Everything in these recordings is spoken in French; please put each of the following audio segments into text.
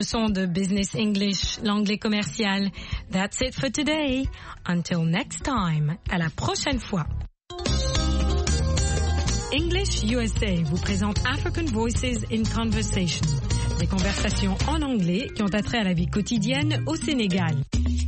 Leçon de Business English, l'anglais commercial. That's it for today. Until next time. À la prochaine fois. English USA vous présente African Voices in Conversation. Des conversations en anglais qui ont attrait à la vie quotidienne au Sénégal.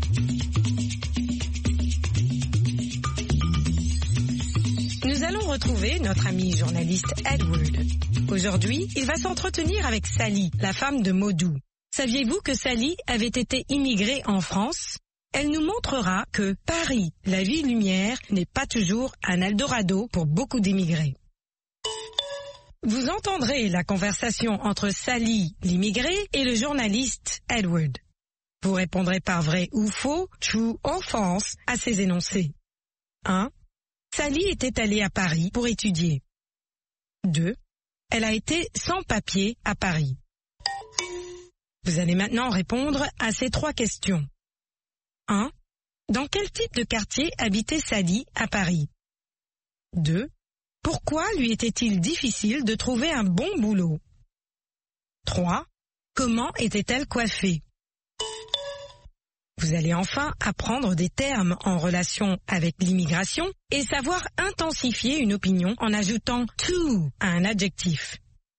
Nous allons retrouver notre ami journaliste Edward. Aujourd'hui, il va s'entretenir avec Sally, la femme de Modou. Saviez-vous que Sally avait été immigrée en France? Elle nous montrera que Paris, la ville lumière, n'est pas toujours un Eldorado pour beaucoup d'immigrés. Vous entendrez la conversation entre Sally, l'immigrée, et le journaliste Edward. Vous répondrez par vrai ou faux, true or false, à ces énoncés. 1. Sally était allée à Paris pour étudier. 2. Elle a été sans papier à Paris. Vous allez maintenant répondre à ces 3 questions. 1. Dans quel type de quartier habitait Sally à Paris? 2. Pourquoi lui était-il difficile de trouver un bon boulot? 3. Comment était-elle coiffée? Vous allez enfin apprendre des termes en relation avec l'immigration et savoir intensifier une opinion en ajoutant to à un adjectif.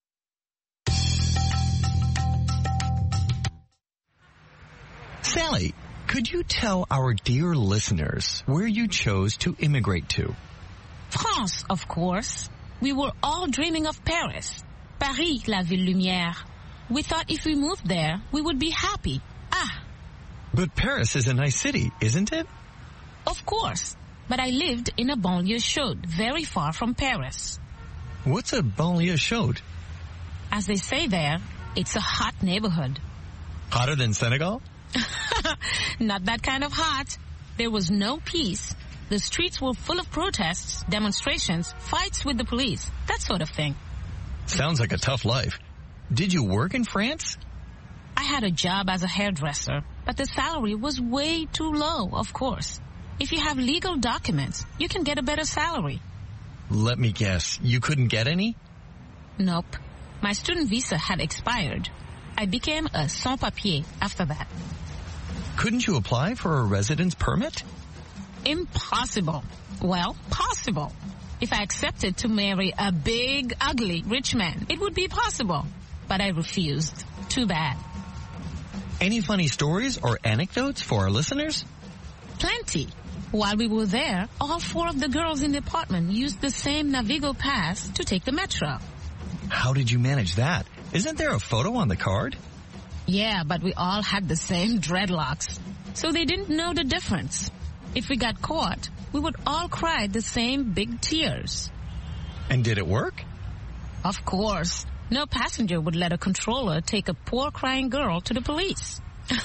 Sally, could you tell our dear listeners where you chose to immigrate to? France, of course. We were all dreaming of Paris. Paris, la ville lumière. We thought if we moved there, we would be happy. But Paris is a nice city, isn't it? Of course. But I lived in a banlieue chaude, very far from Paris. What's a banlieue chaude? As they say there, it's a hot neighborhood. Hotter than Senegal? Not that kind of hot. There was no peace. The streets were full of protests, demonstrations, fights with the police, that sort of thing. Sounds like a tough life. Did you work in France? I had a job as a hairdresser, but the salary was way too low, of course. If you have legal documents, you can get a better salary. Let me guess, you couldn't get any? Nope. My student visa had expired. I became a sans-papier after that. Couldn't you apply for a residence permit? Impossible. Well, possible. If I accepted to marry a big, ugly, rich man, it would be possible. But I refused. Too bad. Any funny stories or anecdotes for our listeners? Plenty. While we were there, all 4 of the girls in the apartment used the same Navigo pass to take the metro. How did you manage that? Isn't there a photo on the card? Yeah, but we all had the same dreadlocks. So they didn't know the difference. If we got caught, we would all cry the same big tears. And did it work? Of course. No passenger would let a controller take a poor crying girl to the police.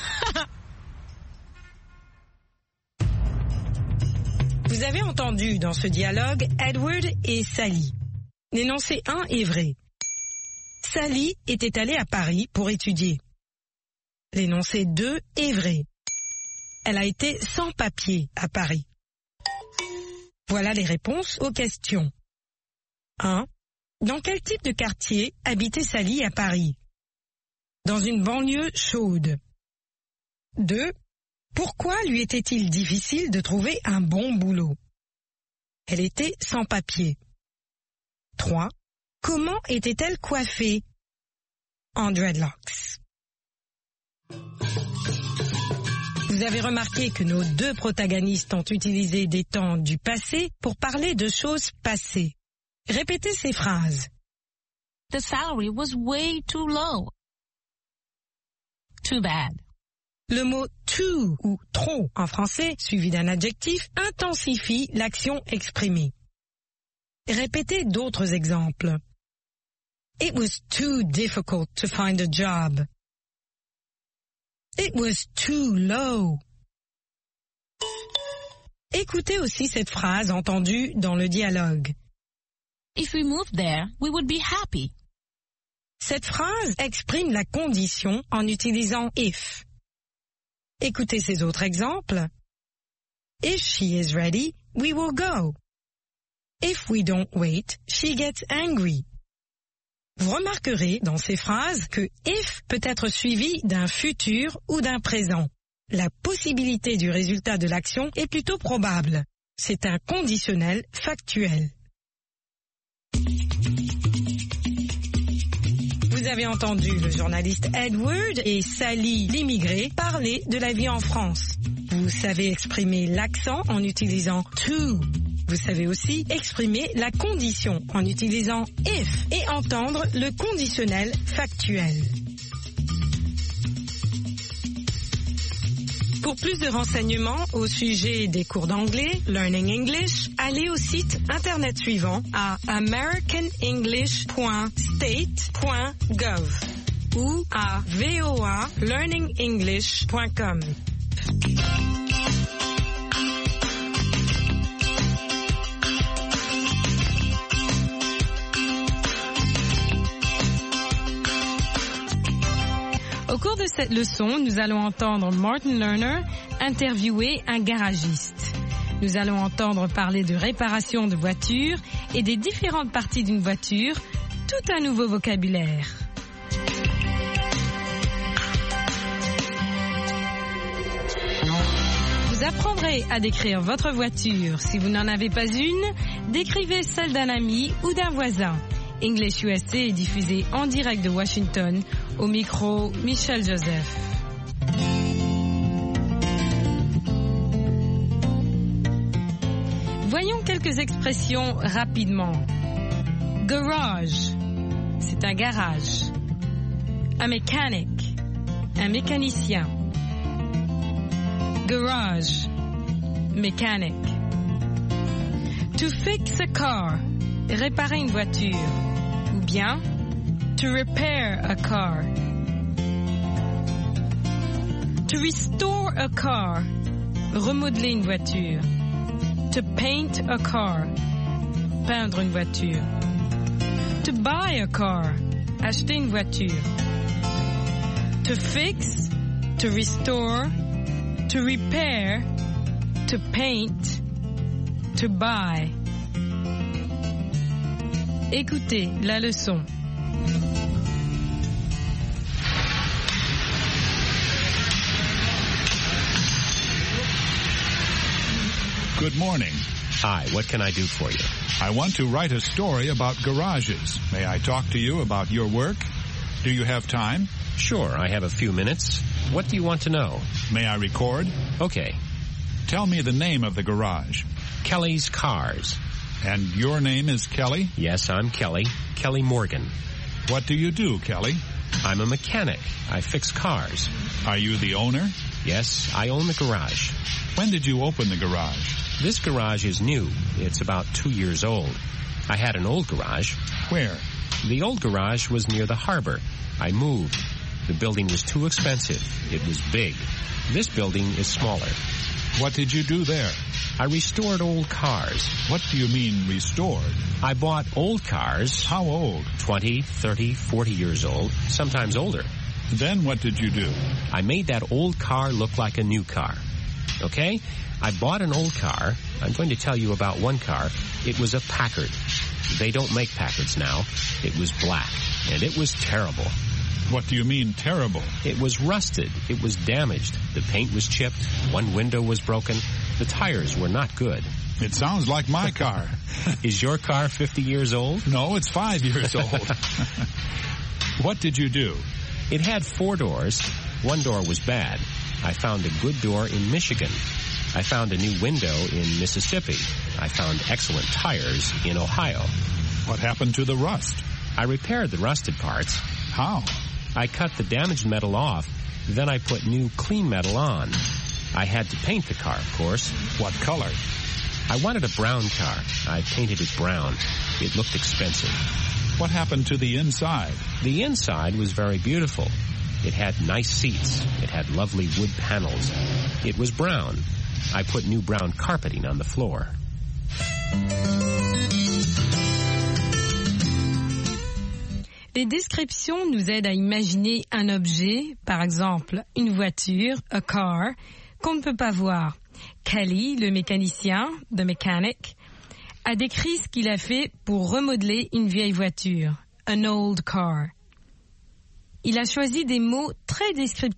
Vous avez entendu dans ce dialogue Edward et Sally. L'énoncé 1 est vrai. Sally était allée à Paris pour étudier. L'énoncé 2 est vrai. Elle a été sans papier à Paris. Voilà les réponses aux questions. 1. Dans quel type de quartier habitait Sally à Paris? Dans une banlieue chaude. 2. Pourquoi lui était-il difficile de trouver un bon boulot? Elle était sans papier. 3. Comment était-elle coiffée? En dreadlocks. Vous avez remarqué que nos 2 protagonistes ont utilisé des temps du passé pour parler de choses passées. Répétez ces phrases. The salary was way too low. Too bad. Le mot too ou trop en français, suivi d'un adjectif, intensifie l'action exprimée. Répétez d'autres exemples. It was too difficult to find a job. It was too low. Écoutez aussi cette phrase entendue dans le dialogue. If we moved there, we would be happy. Cette phrase exprime la condition en utilisant if. Écoutez ces autres exemples. If she is ready, we will go. If we don't wait, she gets angry. Vous remarquerez dans ces phrases que if peut être suivi d'un futur ou d'un présent. La possibilité du résultat de l'action est plutôt probable. C'est un conditionnel factuel. Vous avez entendu le journaliste Edward et Sally, l'immigré, parler de la vie en France. Vous savez exprimer l'accent en utilisant to. Vous savez aussi exprimer la condition en utilisant if et entendre le conditionnel factuel. Pour plus de renseignements au sujet des cours d'anglais, Learning English, allez au site internet suivant à americanenglish.state.gov ou à voalearningenglish.com. Au cours de cette leçon, nous allons entendre Martin Lerner interviewer un garagiste. Nous allons entendre parler de réparation de voitures et des différentes parties d'une voiture, tout un nouveau vocabulaire. Vous apprendrez à décrire votre voiture. Si vous n'en avez pas une, décrivez celle d'un ami ou d'un voisin. English USA est diffusé en direct de Washington. Au micro, Michel Joseph. Voyons quelques expressions rapidement. Garage, c'est un garage. A mechanic, un mécanicien. Garage, mechanic. To fix a car, réparer une voiture. Ou bien to repair a car. To restore a car. Remodeler une voiture. To paint a car. Peindre une voiture. To buy a car. Acheter une voiture. To fix. To restore. To repair. To paint. To buy. Écoutez la leçon. Good morning. Hi, what can I do for you? I want to write a story about garages. May I talk to you about your work? Do you have time? Sure, I have a few minutes. What do you want to know? May I record? Okay. Tell me the name of the garage. Kelly's Cars. And your name is Kelly? Yes, I'm Kelly. Kelly Morgan. What do you do, Kelly? I'm a mechanic. I fix cars. Are you the owner? Yes, I own the garage. When did you open the garage? This garage is new. It's about 2 years old. I had an old garage. Where? The old garage was near the harbor. I moved. The building was too expensive. It was big. This building is smaller. What did you do there? I restored old cars. What do you mean, restored? I bought old cars. How old? 20, 30, 40 years old, sometimes older. Then what did you do? I made that old car look like a new car. Okay? I bought an old car. I'm going to tell you about one car. It was a Packard. They don't make Packards now. It was black, and it was terrible. What do you mean, terrible? It was rusted. It was damaged. The paint was chipped. One window was broken. The tires were not good. It sounds like my car. Is your car 50 years old? No, it's 5 years old. What did you do? It had 4 doors. One door was bad. I found a good door in Michigan. I found a new window in Mississippi. I found excellent tires in Ohio. What happened to the rust? I repaired the rusted parts. How? I cut the damaged metal off. Then I put new clean metal on. I had to paint the car, of course. What color? I wanted a brown car. I painted it brown. It looked expensive. What happened to the inside? The inside was very beautiful. It had nice seats. It had lovely wood panels. It was brown. I put new brown carpeting on the floor. Les descriptions nous aident à imaginer un objet, par exemple une voiture, a car, qu'on ne peut pas voir. Kelly, le mécanicien, the mechanic, a décrit ce qu'il a fait pour remodeler une vieille voiture, an old car. Il a choisi des mots très descriptifs